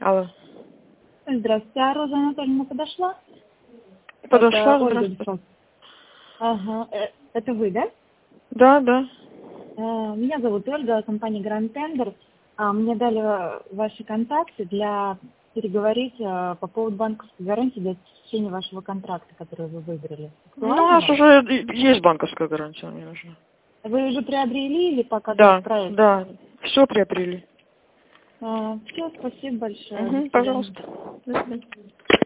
Алло. Здравствуйте, а Роза Анатольевна подошла? Подошла, Это Ольга здравствуйте. Петрова. Ага, это вы, да? Да, да. Меня зовут Ольга, компания Grand Tender. Мне дали ваши контакты для переговорить по поводу банковской гарантии для течения вашего контракта, который вы выиграли. Ну, у нас уже есть банковская гарантия, мне нужна. Вы уже приобрели или пока Да, проект? да. Все приобрели. Все, спасибо большое. До свидания. Пожалуйста. До свидания.